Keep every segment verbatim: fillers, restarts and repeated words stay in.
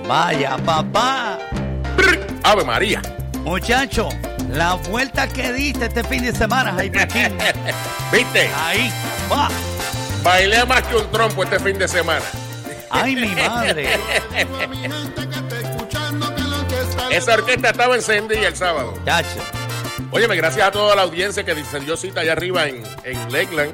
Vaya, papá. Ave María. Muchacho, la vuelta que diste este fin de semana, Hyper King. ¿Viste? Ahí, va. Bailé más que un trompo este fin de semana. Ay, mi madre. Esa orquesta estaba encendida el sábado. Chacho. Óyeme, gracias a toda la audiencia que se dio cita allá arriba en, en Lakeland.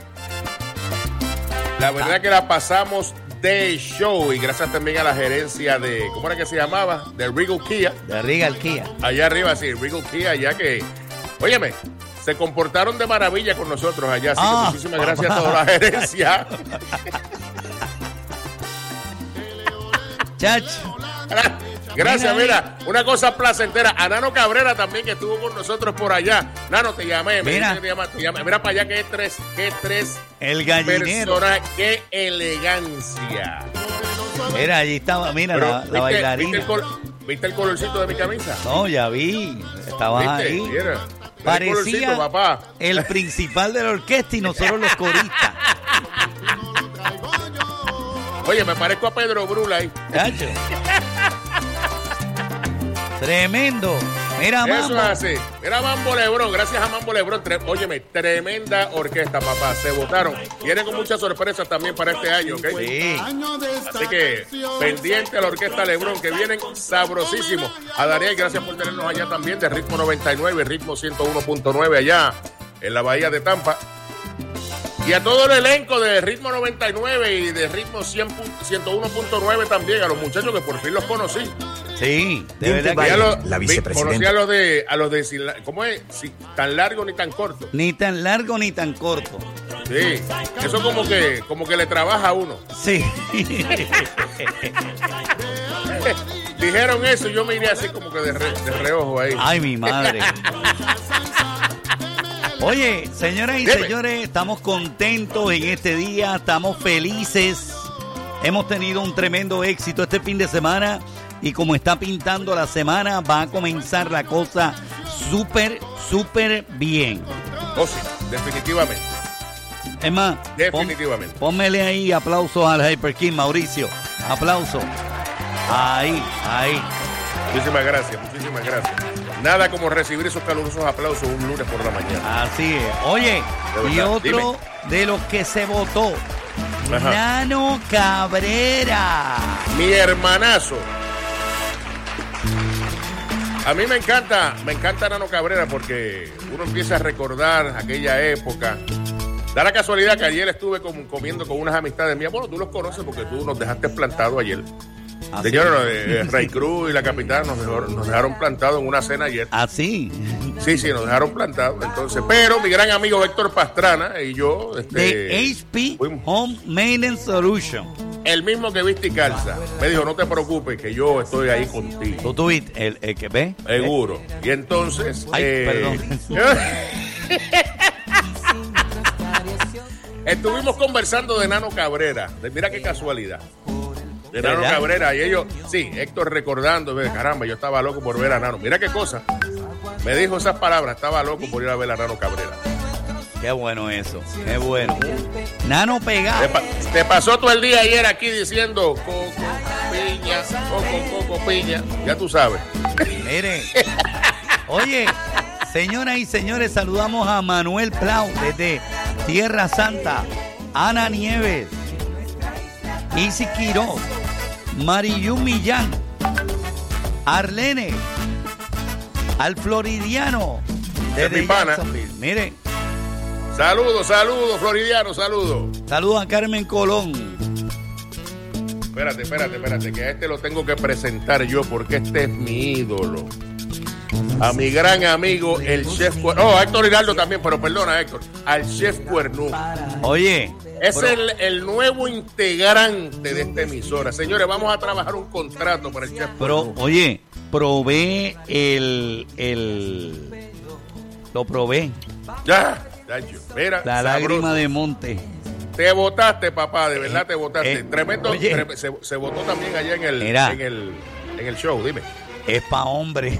La verdad ah. que la pasamos de show y gracias también a la gerencia de, ¿cómo era que se llamaba? De Regal Kia. De Regal Kia. Allá arriba, sí, Regal Kia, ya que, óyeme, se comportaron de maravilla con nosotros allá, así ah, que muchísimas papá. gracias a toda la gerencia. Chacho. Gracias, mira, una cosa placentera. A Nano Cabrera también, que estuvo con nosotros por allá. Nano, te llamé, mira, te llamé, te llamé. Mira para allá, que tres, que tres el gallinero. Personas, qué elegancia. Mira, allí estaba, mira, Pero, la, ¿viste, la bailarina. ¿viste el, col, ¿Viste el colorcito de mi camisa? No, ya vi, estabas ahí. Mira, parecía el, papá. el principal de la orquesta y nosotros los coristas. Oye, me parezco a Pedro Brula ahí. Chacho. Tremendo. Mira, Eso Mambo. es así. Mira, Mambo Lebrón. Gracias a Mambo Lebrón. Tre- Óyeme, tremenda orquesta, papá. Se votaron. Vienen con muchas sorpresas también para este año, ¿ok? Sí. Así que, pendiente a la orquesta Lebrón, que vienen sabrosísimos. A Daniel, gracias por tenernos allá también, de Ritmo noventa y nueve, Ritmo ciento uno punto nueve, allá en la Bahía de Tampa. Y a todo el elenco de Ritmo noventa y nueve y de Ritmo ciento uno punto nueve también, a los muchachos que por fin los conocí. Sí, de verdad que a los, la vicepresidenta. Conocí a los de, a los de, ¿cómo es? Sí, tan largo ni tan corto. Ni tan largo ni tan corto. Sí, eso como que, como que le trabaja a uno. Sí. Dijeron eso y yo me iré así como que de, re, de reojo ahí. Ay, mi madre. Oye, señoras y Dime. señores, estamos contentos en este día, estamos felices. Hemos tenido un tremendo éxito este fin de semana y como está pintando la semana, va a comenzar la cosa súper, súper bien. Oh, sí, definitivamente. Es más, definitivamente. Pon, pónmele ahí aplausos al Hyper King, Mauricio. Aplausos. Ahí, ahí. Muchísimas gracias, muchísimas gracias. Nada como recibir esos calurosos aplausos un lunes por la mañana. Así es. Oye, y otro Dime. de los que se votó, Ajá. Nano Cabrera. Mi hermanazo. A mí me encanta, me encanta Nano Cabrera porque uno empieza a recordar aquella época. Da la casualidad que ayer estuve com- comiendo con unas amistades mías. Bueno, tú los conoces porque tú nos dejaste plantado ayer. ¿Ah, Señores, sí? eh, Ray Cruz y la capitana nos, dejó, nos dejaron plantados en una cena ayer. ¿Ah, sí? Sí, sí, nos dejaron plantados. Entonces, pero mi gran amigo Héctor Pastrana y yo... Este, de H P fuimos, Home Maintenance Solution. El mismo que viste y calza. Me dijo, no te preocupes, que yo estoy ahí contigo. ¿Tú tuviste el, el que ve? Seguro. Y entonces... Ay, eh, perdón. Estuvimos conversando de Nano Cabrera. Mira qué casualidad. De Nano ¿verdad? Cabrera. Y ellos, sí, Héctor recordando, caramba, yo estaba loco por ver a Nano. Mira qué cosa. Me dijo esas palabras, estaba loco por ir a ver a Nano Cabrera. Qué bueno eso, qué bueno. Nano pegado. Te, pa- te pasó todo el día ayer aquí diciendo coco, piña, coco, coco, piña. Ya tú sabes. Mire, oye, señoras y señores, saludamos a Manuel Plau desde Tierra Santa, Ana Nieves, Isi Quiroz, Mariyu Millán, Arlene, al Floridiano desde Jacksonville. Mire. Saludos, saludos, Floridiano, saludos. Saludos a Carmen Colón. Espérate, espérate, espérate, que a este lo tengo que presentar yo porque este es mi ídolo. A mi gran amigo, el chef Cuernú. Oh, a Héctor Hiraldo también, pero perdona, Héctor. Al chef Cuernú. Oye. Es el, el nuevo integrante de esta emisora. Señores, vamos a trabajar un contrato para el chef Pero, Cuernú. oye, probé el, el... Lo probé. Ya, Dacho, mira. La sabroso. lágrima de monte. Te votaste, papá, de verdad te votaste. Eh, Tremendo. oye, tre- se, se votó también allá en el, mira, en el, en el show, dime. Es pa' hombre.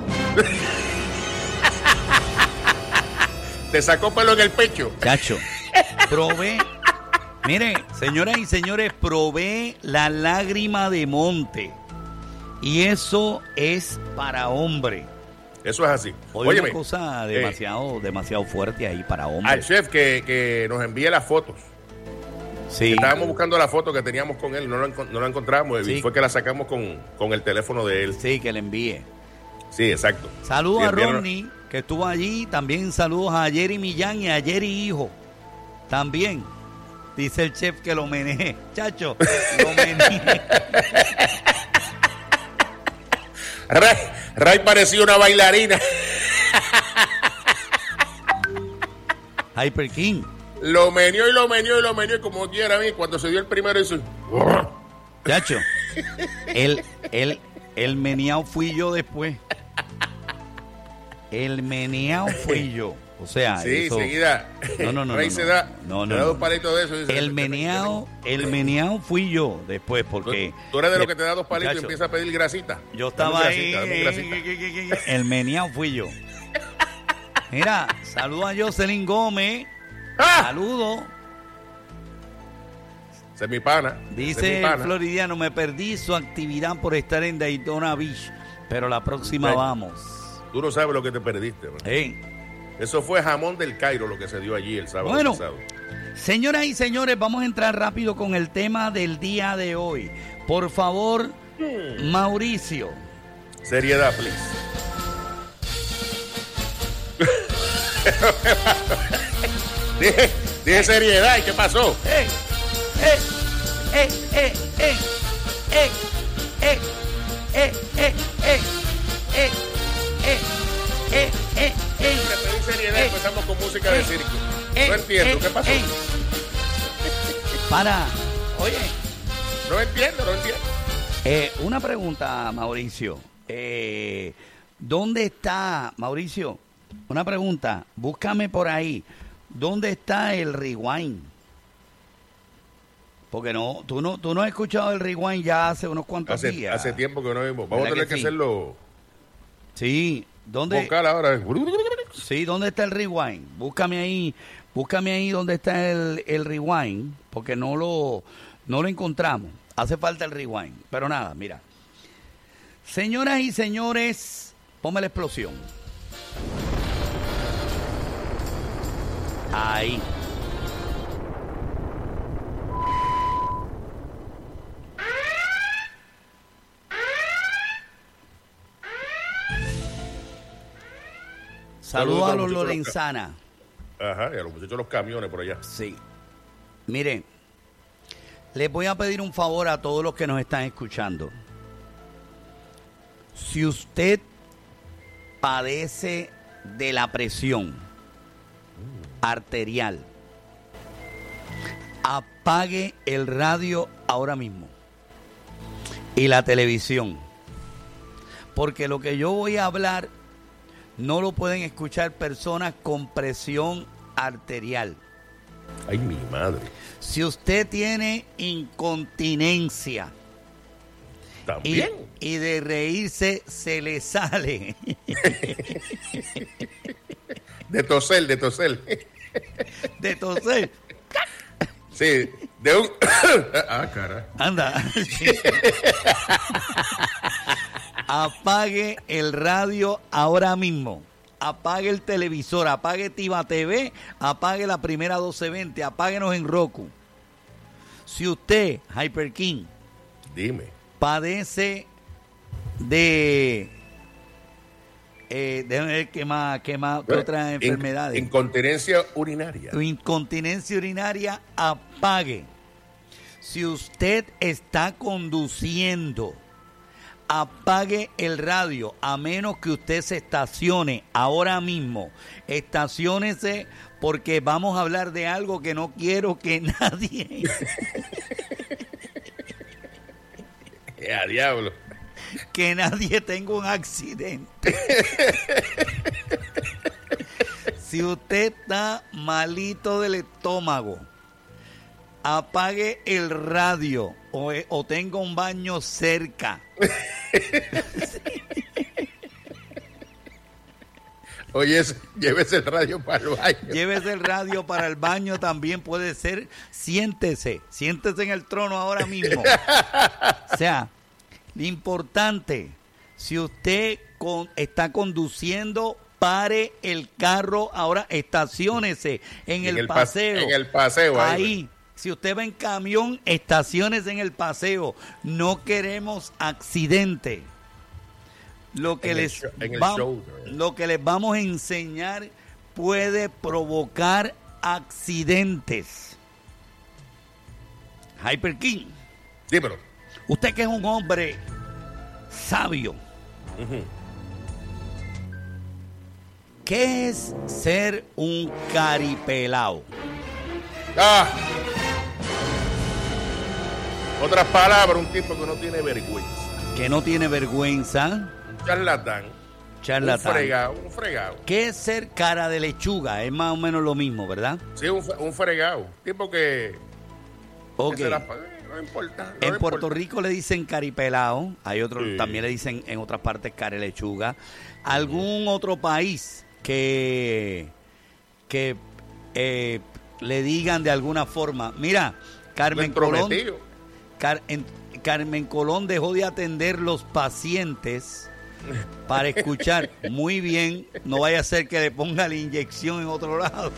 Te sacó pelo en el pecho. Chacho, probé. Mire, señoras y señores, probé la lágrima de monte. Y eso es para hombre. Eso es así. Hoy Óyeme, una cosa demasiado, eh, demasiado fuerte ahí para hombre. Al chef que, que nos envíe las fotos. Sí. Estábamos buscando la foto que teníamos con él, no la, no la encontramos, sí. Y fue que la sacamos con, con el teléfono de él. Sí, que le envíe. Sí, exacto. Saludos sí, a Ronnie, que estuvo allí. También saludos a Jerry Millán y a Jerry Hijo. También. Dice el chef que lo meneje. Chacho, lo meneje. Ray, Ray parecía una bailarina. Hyper King. Lo menió y lo menió y lo menió y como quiera a mí. Cuando se dio el primero hizo... Chacho, el, el, el meneado fui yo después. El meneado fui yo. O sea, sí, eso... seguida. No, no, no. Ray no, se no, da, no, no, se da no. dos palitos de eso. Dice, el meneado, el meneado fui yo después, porque... Tú, tú eres de los que te da dos palitos Chacho, y empieza a pedir grasita. Yo estaba grasita, ahí. grasita. El meneado fui yo. Mira, saludo a Jocelyn Gómez. ¡Ah! Saludo. Ese es mi pana. Dice el floridiano, me perdí su actividad por estar en Daytona Beach, pero la próxima sí. Vamos. Tú no sabes lo que te perdiste, ¿no? Hey. Eso fue jamón del Cairo lo que se dio allí el sábado bueno, pasado. Señoras y señores, vamos a entrar rápido con el tema del día de hoy. Por favor, hmm. Mauricio. Seriedad, please. dije, dije seriedad, ¿y qué pasó? ¡Eh! ¡Eh! ¡Eh! ¡Eh! ¡Eh! ¡Eh! ¡Eh! ¡Eh! ¡Eh! ¡Eh! ¡Eh! ¡Eh! ¡Eh! ¡Eh! ¡Eh! pedí seriedad, eh, empezamos con música eh, de circo. Eh, no entiendo, eh, ¿qué pasó? Eh. Para, oye. No entiendo, no entiendo. Eh, una pregunta, Mauricio. Eh, ¿Dónde está, Mauricio? Una pregunta, búscame por ahí. ¿Dónde está el rewind? Porque no, tú no, tú no has escuchado el rewind ya hace unos cuantos hace, días. Hace tiempo que no vimos. Vamos a tener que, que sí? hacerlo. Sí, ¿dónde? Vocal ahora. Sí, ¿dónde está el rewind? Búscame ahí, búscame ahí dónde está el, el rewind, porque no lo, no lo encontramos. Hace falta el rewind. Pero nada, mira. Señoras y señores, ponme la explosión. Ahí. Saludos a los Lorenzana. Ajá, y a los muchachos de los camiones por allá. Sí. Miren, les voy a pedir un favor a todos los que nos están escuchando. Si usted padece de la presión arterial, apague el radio ahora mismo y la televisión, porque lo que yo voy a hablar no lo pueden escuchar personas con presión arterial. Ay, mi madre. Si usted tiene incontinencia también y, y de reírse se le sale de toser, de toser de toser sí, de un ah, cara anda apague el radio ahora mismo, apague el televisor, apague Tiva T V, apague la primera doce veinte, apáguenos en Roku. Si usted, Hyper King, dime, padece de eh, déjame ver qué más, qué más, qué otras enfermedades. Incontinencia urinaria. Incontinencia urinaria, apague. Si usted está conduciendo, apague el radio, a menos que usted se estacione ahora mismo. Estaciónese, porque vamos a hablar de algo que no quiero que nadie... ¡A diablo! Que nadie tenga un accidente. Si usted está malito del estómago, apague el radio o, o tenga un baño cerca. Oye, llévese el radio para el baño. Llévese el radio para el baño, también puede ser. Siéntese, siéntese en el trono ahora mismo. O sea, Importante, si usted con, está conduciendo, pare el carro, ahora estaciónese en, en el, el paseo. En el paseo. Ahí. ahí. Si usted va en camión, estaciones en el paseo. No queremos accidente. Lo que, les show, va, show, lo que les vamos a enseñar puede provocar accidentes. Hyper King. Dímelo. Usted que es un hombre sabio. Uh-huh. ¿Qué es ser un caripelao? Ah. Otras palabras, un tipo que no tiene vergüenza. Que no tiene vergüenza. Un charlatán. Charlatán. Un fregado, un fregado. ¿Qué es ser cara de lechuga? Es más o menos lo mismo, ¿verdad? Sí, un, un fregado. Tipo que... Ok. Que se la, no importa. No en importa. Puerto Rico le dicen caripelao. Hay otros, sí. También le dicen en otras partes care lechuga. ¿Algún sí. otro país que... que eh, le digan de alguna forma? Mira, Carmen Colón... Car, en, Carmen Colón dejó de atender los pacientes para escuchar. Muy bien, no vaya a ser que le ponga la inyección en otro lado.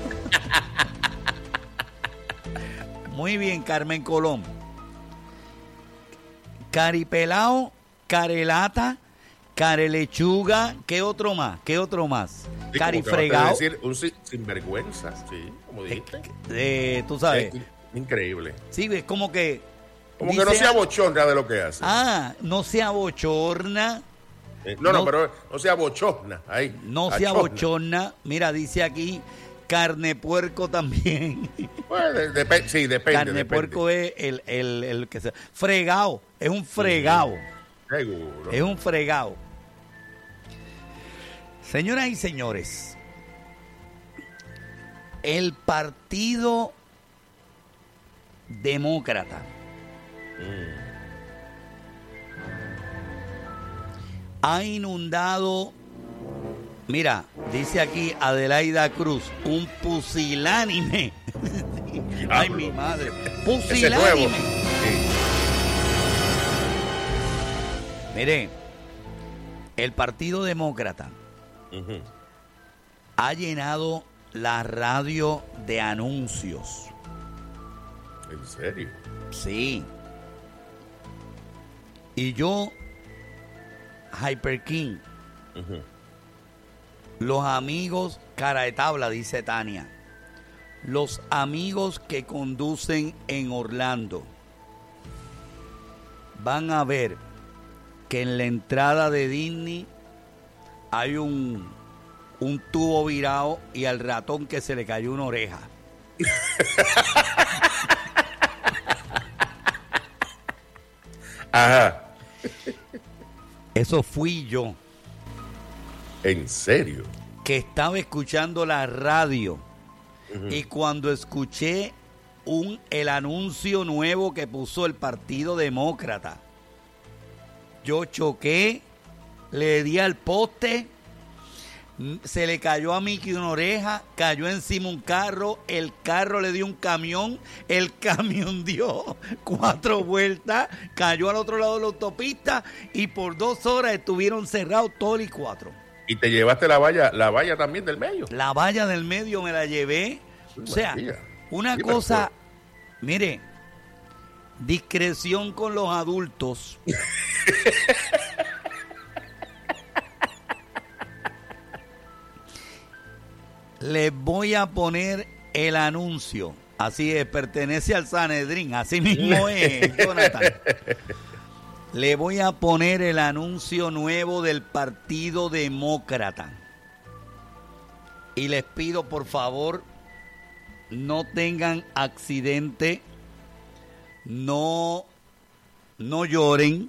Muy bien, Carmen Colón. Caripelao, carelata, carelechuga, ¿qué otro más? ¿Qué otro más? Sí, Carifregao. Decir un sinvergüenza, sí, como dijiste. Eh, eh, tú sabes. Es increíble. Sí, es como que... Como dice, que no se abochorna de lo que hace. Ah, no se abochorna. Eh, no, no, no, pero no se abochorna. Ahí, no se abochorna. Mira, dice aquí, carne puerco también. Pues, de, de, sí, depende. Carne depende. puerco es el, el, el que se... Fregado, es un fregado. Seguro. Es un fregado. Señoras y señores, el Partido Demócrata mm. ha inundado, mira, dice aquí Adelaida Cruz, un pusilánime. Ay, mi madre. Pusilánime. Sí. Mire, el Partido Demócrata uh-huh. ha llenado la radio de anuncios. ¿En serio? Sí. Y yo, Hyper King, uh-huh. los amigos, cara de tabla, dice Tania, los amigos que conducen en Orlando van a ver que en la entrada de Disney hay un, un tubo virado y al ratón que se le cayó una oreja. Ajá. Eso fui yo. ¿En serio? Que estaba escuchando la radio uh-huh. y cuando escuché un el anuncio nuevo que puso el Partido Demócrata, yo choqué, le di al poste, se le cayó a Mickey una oreja, cayó encima un carro, el carro le dio un camión, el camión dio cuatro vueltas, cayó al otro lado de la autopista y por dos horas estuvieron cerrados todos y cuatro. ¿Y te llevaste la valla, la valla también del medio? La valla del medio me la llevé. O sea, una sí, cosa, mire, discreción con los adultos. Les voy a poner el anuncio. Así es, pertenece al Sanedrín. Así mismo es, Jonathan. Le voy a poner el anuncio nuevo del Partido Demócrata. Y les pido, por favor, no tengan accidente, no, no lloren.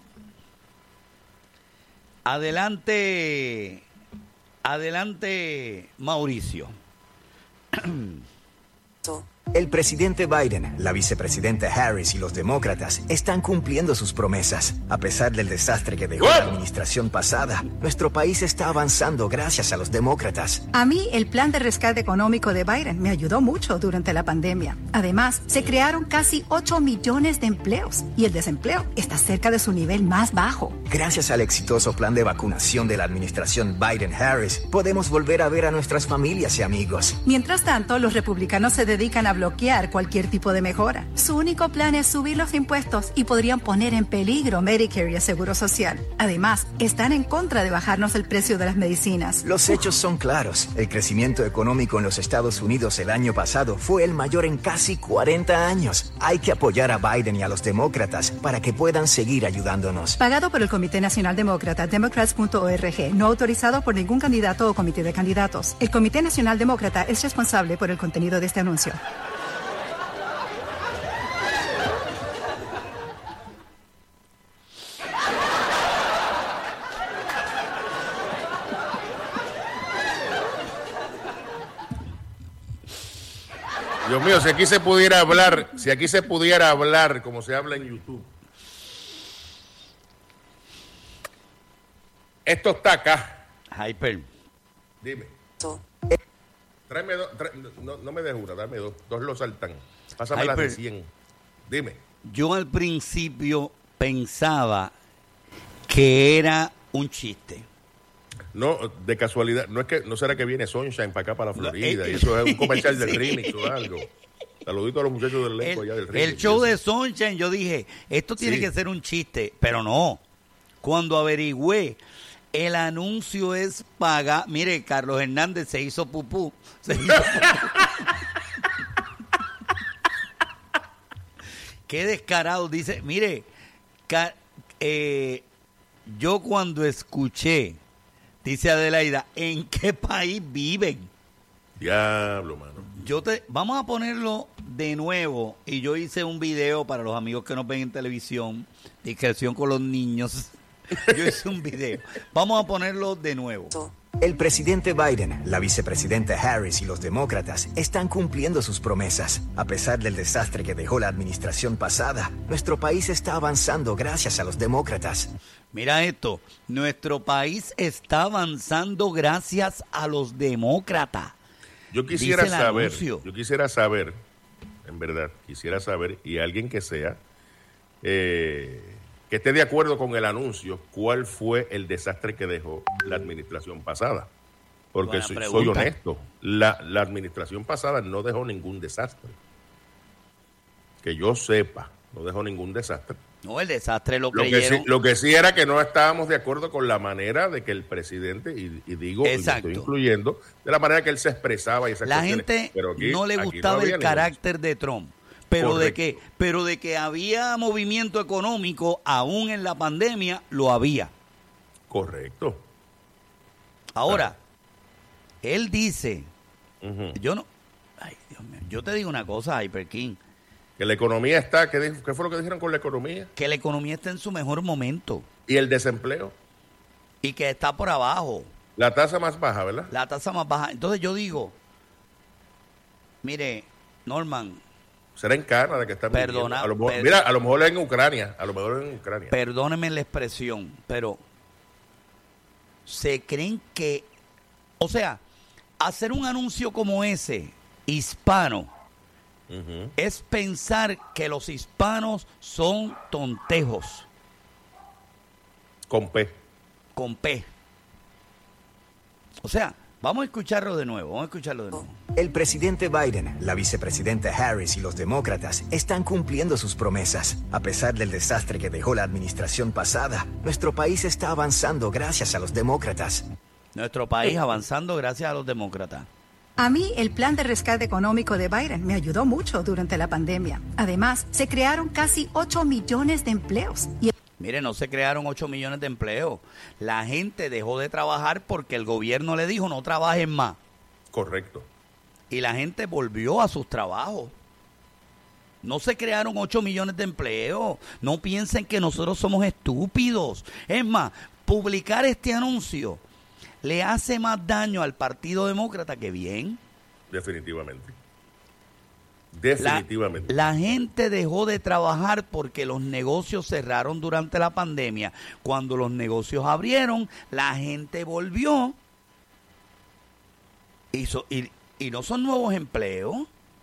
Adelante, adelante, Mauricio. El presidente Biden, la vicepresidenta Harris y los demócratas están cumpliendo sus promesas. A pesar del desastre que dejó la administración pasada, nuestro país está avanzando gracias a los demócratas. A mí, el plan de rescate económico de Biden me ayudó mucho durante la pandemia. Además, se crearon casi ocho millones de empleos y el desempleo está cerca de su nivel más bajo. Gracias al exitoso plan de vacunación de la administración Biden-Harris, podemos volver a ver a nuestras familias y amigos. Mientras tanto, los republicanos se dedican a bloquear cualquier tipo de mejora. Su único plan es subir los impuestos y podrían poner en peligro Medicare y el Seguro Social. Además, están en contra de bajarnos el precio de las medicinas. Los hechos son claros. El crecimiento económico en los Estados Unidos el año pasado fue el mayor en casi cuarenta años. Hay que apoyar a Biden y a los demócratas para que puedan seguir ayudándonos. Pagado por el Comité Nacional Demócrata, democrats punto org, no autorizado por ningún candidato o comité de candidatos. El Comité Nacional Demócrata es responsable por el contenido de este anuncio. Dios mío, si aquí se pudiera hablar, si aquí se pudiera hablar como se habla en YouTube. Esto está acá. Hyper. Dime. Tráeme dos, tra- no, no me des una, dame dos. Dos lo saltan. Pásame las de cien. Dime. Yo al principio pensaba que era un chiste. No, de casualidad, no es que no será que viene Sunshine para acá, para la Florida, eh, y eso es un comercial del sí. remix o algo. Saludito a los muchachos del elenco El, allá del remix. el show de Sunshine, yo dije, esto tiene Sí. que ser un chiste, pero no. Cuando averigüé, el anuncio es pagar. Mire, Carlos Hernández se hizo pupú. Se hizo pupú. Qué descarado. Dice, mire, ca- eh, yo cuando escuché, dice Adelaida, ¿en qué país viven? Diablo, mano. Yo te, vamos a ponerlo de nuevo. Y yo hice un video para los amigos que nos ven en televisión, discreción con los niños. Yo hice un video. Vamos a ponerlo de nuevo. El presidente Biden, la vicepresidenta Harris y los demócratas están cumpliendo sus promesas. A pesar del desastre que dejó la administración pasada, nuestro país está avanzando gracias a los demócratas. Mira esto, nuestro país está avanzando gracias a los demócratas. Yo quisiera Dice el saber, anuncio. yo quisiera saber, en verdad, quisiera saber, y alguien que sea, eh, que esté de acuerdo con el anuncio, cuál fue el desastre que dejó la administración pasada. Porque Buena soy, soy pregunta. honesto, la, la administración pasada no dejó ningún desastre. Que yo sepa, no dejó ningún desastre. No, el desastre lo, Lo que, creyeron. sí, lo que sí era que no estábamos de acuerdo con la manera de que el presidente, y, y digo, y me Exacto. estoy incluyendo, de la manera que él se expresaba y esas La cuestiones. gente Pero aquí- no le aquí gustaba había el ningún- carácter de Trump. Pero de, Correcto. que, pero de que había movimiento económico, aún en la pandemia, lo había. Correcto. Ahora, él dice, Ujú. yo no, ay Dios mío, yo te digo una cosa, Hyper King, Que la economía está, ¿qué, dijo- ¿qué fue lo que dijeron con la economía? que la economía está en su mejor momento Y el desempleo. y que está por abajo, La tasa más baja, ¿verdad? la tasa más baja. Entonces yo digo, mire, Norman, Será en Canadá que están Perdona, viviendo. A lo mejor- per- mira, a lo mejor en Ucrania. A lo mejor en Ucrania. perdóneme la expresión, pero se creen que, o sea, hacer un anuncio como ese, hispano, Ujú. es pensar que los hispanos son tontejos, Con P. con P. O sea, vamos a escucharlo de nuevo, vamos a escucharlo de nuevo. El presidente Biden, la vicepresidenta Harris y los demócratas están cumpliendo sus promesas. A pesar del desastre que dejó la administración pasada, nuestro país está avanzando gracias a los demócratas. Nuestro país avanzando gracias a los demócratas. A mí, el plan de rescate económico de Biden me ayudó mucho durante la pandemia. Además, se crearon casi ocho millones de empleos. Y Mire, no se crearon ocho millones de empleos. La gente dejó de trabajar porque el gobierno le dijo no trabajen más. Correcto. Y la gente volvió a sus trabajos. No se crearon ocho millones de empleos. No piensen que nosotros somos estúpidos. Es más, publicar este anuncio le hace más daño al Partido Demócrata que bien. Definitivamente. Definitivamente. La, la gente dejó de trabajar porque los negocios cerraron durante la pandemia. Cuando los negocios abrieron, la gente volvió. Y, so, y, y no son nuevos empleos.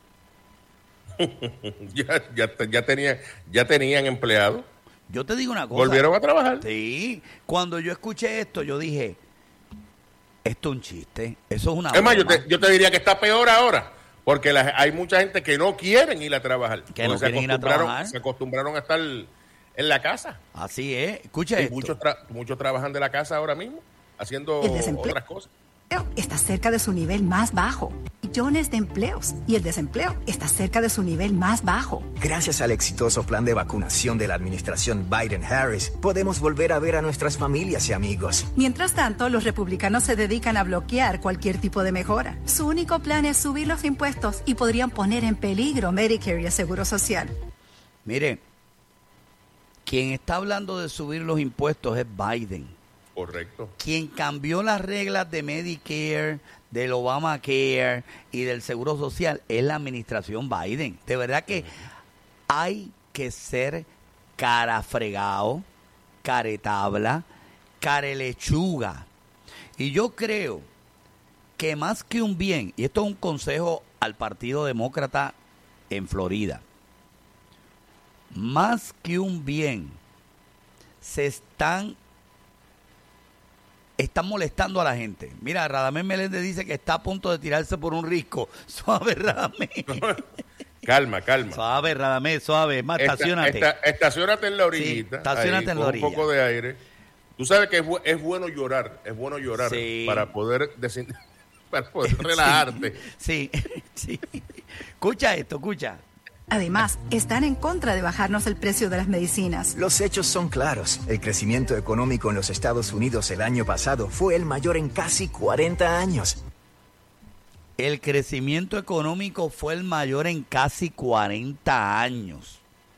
ya, ya, ya, tenía, ya tenían empleados. Yo te digo una cosa. Volvieron a trabajar. Sí. Cuando yo escuché esto, yo dije, esto es un chiste. Eso es una Es más, yo broma. te, yo te diría que está peor ahora. Porque la, hay mucha gente que no quieren ir a trabajar. Que no se quieren ir a trabajar. Se acostumbraron a estar en la casa. Así es. Escucha Y esto. muchos, tra- muchos trabajan de la casa ahora mismo, haciendo El desempleo otras cosas. está cerca de su nivel más bajo. Millones de empleos. Y el desempleo está cerca de su nivel más bajo. Gracias al exitoso plan de vacunación de la administración Biden-Harris, podemos volver a ver a nuestras familias y amigos. Mientras tanto, los republicanos se dedican a bloquear cualquier tipo de mejora. Su único plan es subir los impuestos y podrían poner en peligro Medicare y el Seguro Social. Mire, quien está hablando de subir los impuestos es Biden. Correcto. Quien cambió las reglas de Medicare, del Obamacare y del Seguro Social es la administración Biden. De verdad que hay que ser cara fregado, caretabla, carelechuga. Y yo creo que más que un bien, y esto es un consejo al Partido Demócrata en Florida, más que un bien, se están están molestando a la gente. Mira, Radamés Meléndez dice que está a punto de tirarse por un risco. Suave, Radamés. Calma, calma. Suave, Radamés, suave. Más, Esta- estacionate. esta- estacionate en la orillita. Sí, estacionate ahí, en la con orilla. un poco de aire. Tú sabes que es, bu- es bueno llorar, es bueno llorar Sí. para poder desin- para poder relajarte. Sí, sí. Escucha esto, escucha. Además, están en contra de bajarnos el precio de las medicinas. Los hechos son claros. El crecimiento económico en los Estados Unidos el año pasado fue el mayor en casi cuarenta años. El crecimiento económico fue el mayor en casi cuarenta años.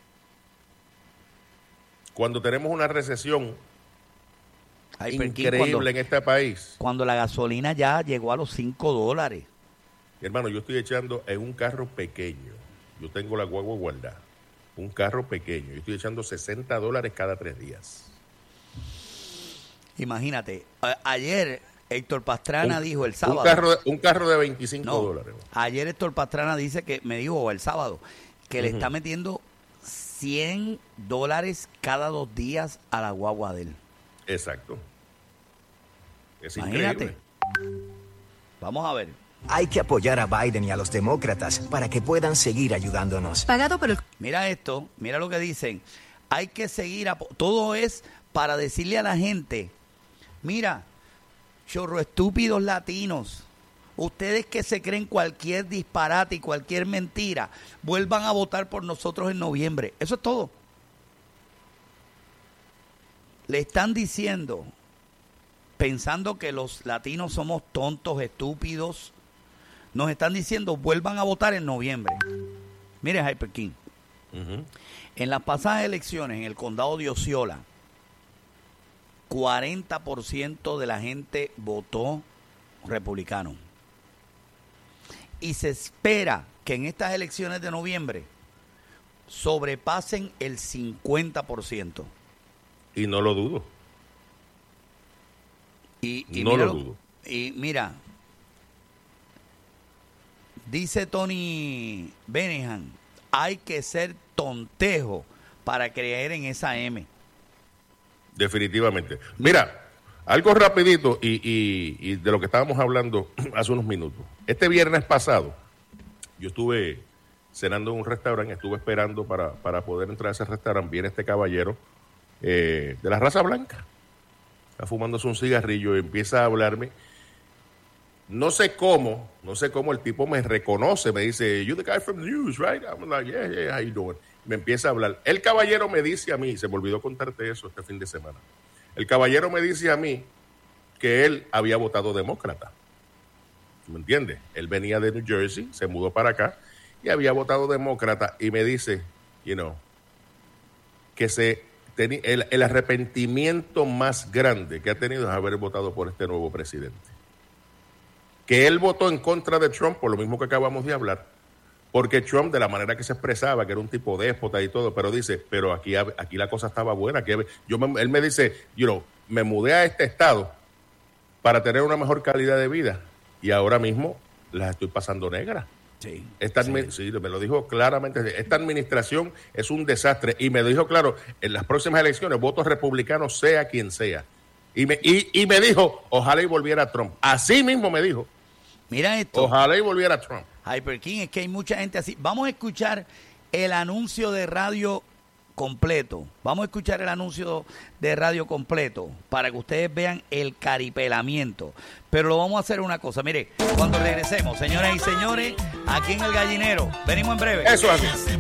Cuando tenemos una recesión Ay, Perkin, increíble cuando, en este país, cuando la gasolina ya llegó a los cinco dólares. hermano, yo estoy echando en un carro pequeño. Yo tengo la guagua guardada. Un carro pequeño. Yo estoy echando sesenta dólares cada tres días. Imagínate, a- ayer Héctor Pastrana Un- dijo el sábado. Un carro de, un carro de veinticinco No, dólares. ayer Héctor Pastrana dice que me dijo el sábado que le está metiendo cien dólares cada dos días a la guagua de él. Exacto. Es Imagínate. increíble. Vamos a ver. Hay que apoyar a Biden y a los demócratas para que puedan seguir ayudándonos. Pagado por el Mira esto, mira lo que dicen. Hay que seguir, apo- todo es para decirle a la gente, mira, chorro estúpidos latinos, ustedes que se creen cualquier disparate y cualquier mentira, vuelvan a votar por nosotros en noviembre. Eso es todo. Le están diciendo, pensando que los latinos somos tontos, estúpidos, nos están diciendo, vuelvan a votar en noviembre. Mire, Hyper King. Ujú. En las pasadas elecciones en el condado de Osceola, cuarenta por ciento de la gente votó republicano. Y se espera que en estas elecciones de noviembre sobrepasen el cincuenta por ciento. Y no lo dudo. Y, y No mira lo dudo. Y mira, dice Tony Benehan, hay que ser tontejo para creer en esa M. Definitivamente. Mira, algo rapidito y, y- y de lo que estábamos hablando hace unos minutos. Este viernes pasado, yo estuve cenando en un restaurante, estuve esperando para, para poder entrar a ese restaurante. Viene este caballero eh, de la raza blanca. Está fumándose un cigarrillo y empieza a hablarme. No sé cómo, no sé cómo el tipo me reconoce, me dice, you the guy from the news, right? I'm like, yeah, yeah, how you doing? Me empieza a hablar. El caballero me dice a mí, se me olvidó contarte eso este fin de semana. El caballero me dice a mí que él había votado demócrata. ¿Me entiendes? Él venía de New Jersey, se mudó para acá y había votado demócrata y me dice, you know, que se teni- el, el arrepentimiento más grande que ha tenido es haber votado por este nuevo presidente. Que él votó en contra de Trump, por lo mismo que acabamos de hablar, porque Trump, de la manera que se expresaba, que era un tipo déspota y todo, pero dice, pero aquí, aquí la cosa estaba buena. Aquí, yo me, él me dice, you know, me mudé a este estado para tener una mejor calidad de vida y ahora mismo las estoy pasando negras. Sí, esta sí. sí, me lo dijo claramente. Esta administración es un desastre y me dijo claro, en las próximas elecciones, votos republicanos sea quien sea. Y me, y, y me dijo, ojalá y volviera Trump. Así mismo me dijo. Mira esto. Ojalá y volviera Trump. Hyper King, es que hay mucha gente así. Vamos a escuchar el anuncio de radio completo. Vamos a escuchar el anuncio de radio completo para que ustedes vean el caripelamiento. Pero lo vamos a hacer una cosa. Mire, cuando regresemos, señoras y señores, aquí en El Gallinero, venimos en breve. Eso es así.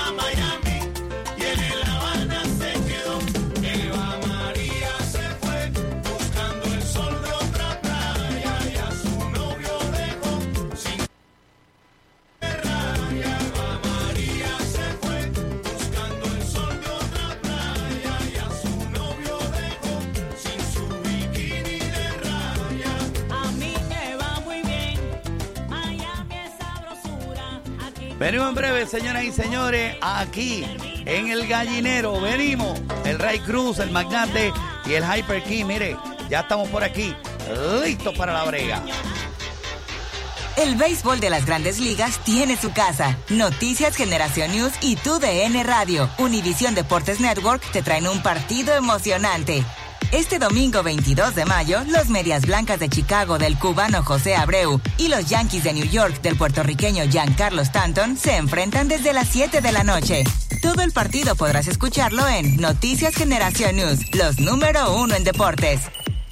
Venimos en breve, señoras y señores, aquí en El Gallinero. Venimos, el Ray Cruz, el Magnate y el Hyper King. Mire, ya estamos por aquí, listos para la brega. El béisbol de las Grandes Ligas tiene su casa. Noticias Generación News y T U D N Radio, Univisión Deportes Network te traen un partido emocionante. Este domingo veintidós de mayo, los Medias Blancas de Chicago del cubano José Abreu y los Yankees de New York del puertorriqueño Giancarlo Stanton se enfrentan desde las siete de la noche. Todo el partido podrás escucharlo en Noticias Generación News, los número uno en deportes.